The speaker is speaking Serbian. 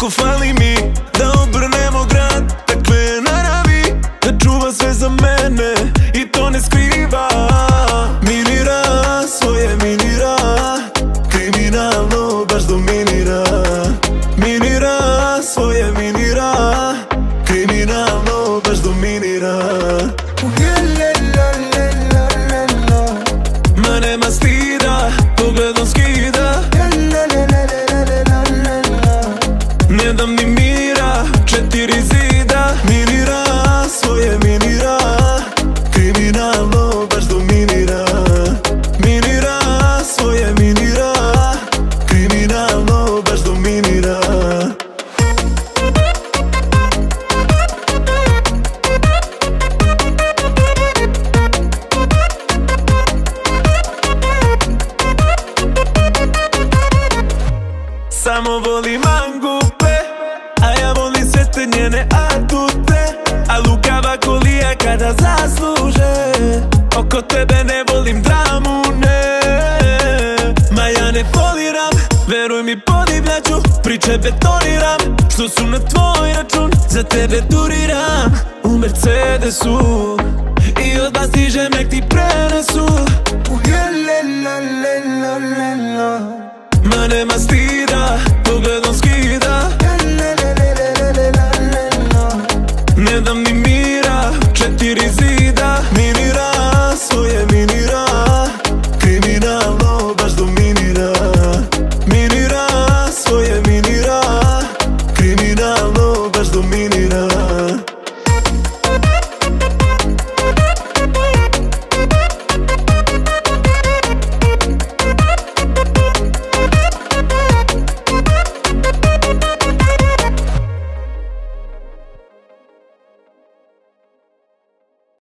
Jako fali mi da obrnemo grad takve naravi, da čuva sve za mene i to ne skriva. Minira, svoje minira, kriminalno baš dominira. Minira, svoje minira, kriminalno baš dominira. Ma nema stida, pogledom skida, ne dam ni mira, 4 zida. Minira, svoje minira, kriminalno baš dominira. Minira, svoje minira, kriminalno baš dominira. Samo voli mangupe, a ja volim sve te njene atute. A lukava kolija kada zasluže, oko tebe ne volim dramu, ne. Ma ja ne foliram, veruj mi podivljaću, priče betoniram, što su na tvoj račun, za tebe turiram u Mercedesu i odmah stiže mek ti prenesu. Ma nema stida,